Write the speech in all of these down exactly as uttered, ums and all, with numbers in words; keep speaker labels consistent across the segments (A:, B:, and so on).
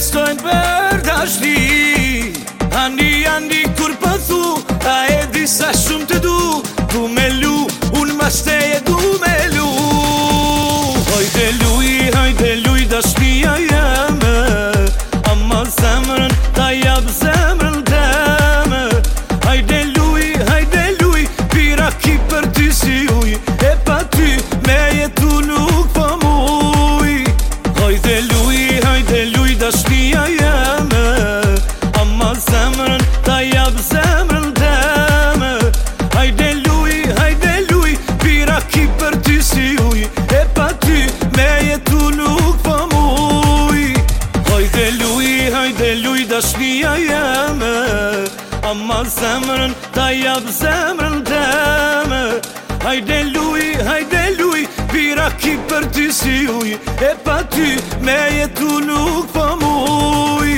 A: festojnë për dashni. Ani, ani, kur pëthu, a e di sa shumë të du. Du me lu, unë mas teje du me lu. Hajde luj, hajde luj dashnia jeme, ama zemrën ta jap zemrën teme. Hajde luj, hajde luj, pira ki për ty si uj, e pa ty me jetu nuk po muj. Hajde luj, hajde luj dashnia jeme, ama zemrën ta jap zemrën teme. Hajde luj, hajde luj, pira ki për ty si uj, e pa ty me jetu nuk po muj. Hajde luj, hajde luj dashnia jeme, ama zemrën ta jap zemrën teme. Hajde luj, hajde luj, pira ki për ty si uj, e pa ty me jetu nuk po muj.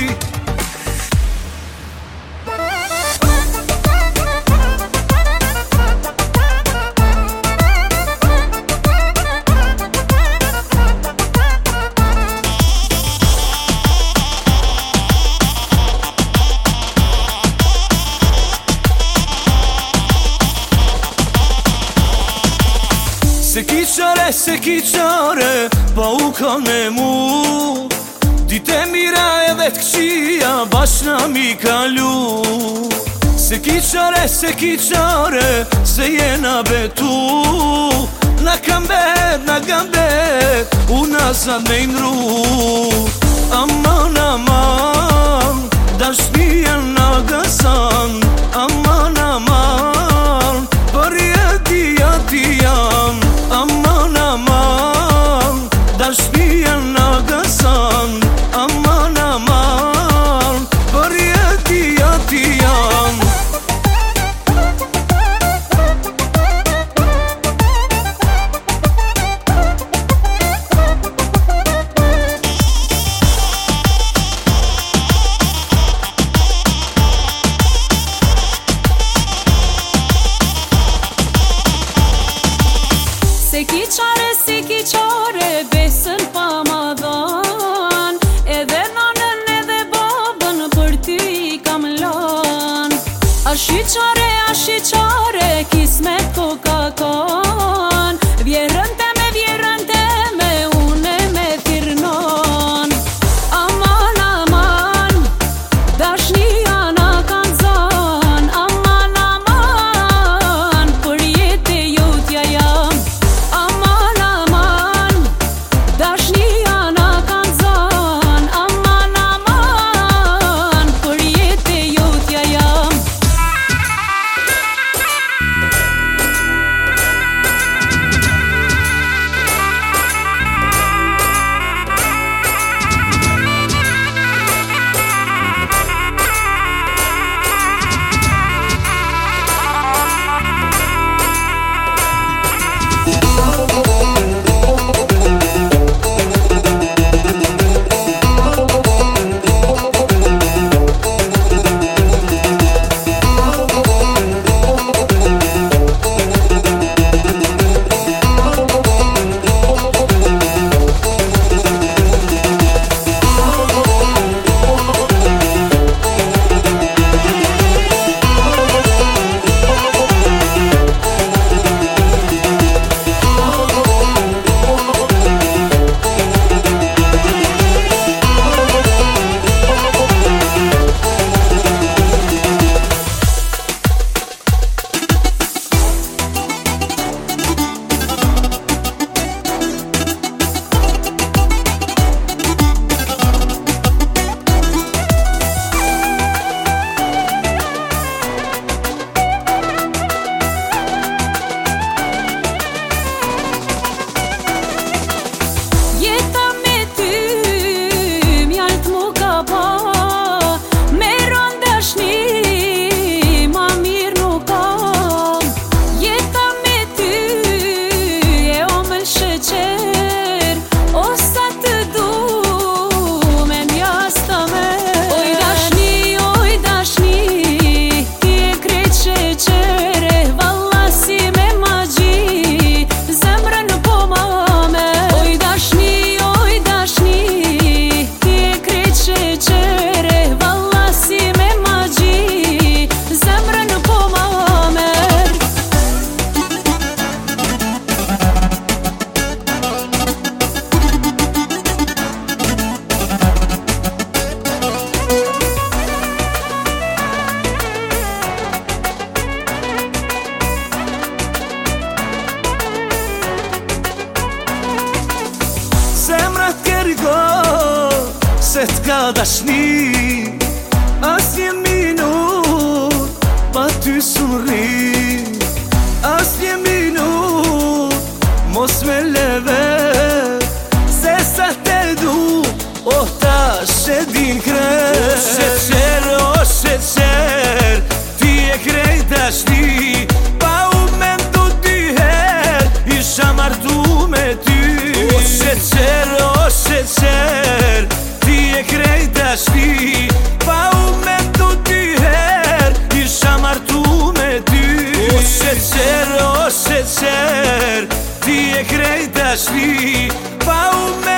A: Se ki qare, se ki qare, pa u ka me mu. Dite mira edhe t'kqia, bashna mi kalu. Se ki qare, se ki qare, se jena betu. Na kam bet, na kam bet, una sa me ndru. Aman, aman, dashnia na gësan. Aman, aman, për jeti ati jam. Aman, aman, dashnia na gësan. Aman, aman, për jeti ati jam.
B: Se ki qare, se ki qare, besën pa ma dhan. Edhe nanën edhe babën për ty i kam lan. Ashi qare, ashi qare, kismet ko ka kan. Vjerën teme, vjerën teme, une me thirnon. Aman, aman, dashnia na kan zan. Aman, aman, për jetë e jotja jam. Aman, aman, dashnia na kan zan. Aman, aman, për jetë e jotja jam.
A: t'ka dashni, as një minut pa ty s'urri, as një minut mos me leve, se sa te du, oh ta shedin kret. O sheqer, o sheqer, ti e krejt dashni, pa u mendu dyher, isha martu me ty. O sheqer, o sheqer, ti e krejt dashni, pa u mendu dyher, isha martu me ty. O sheqer, o sheqer, ti e krejt dashni, pa u mendu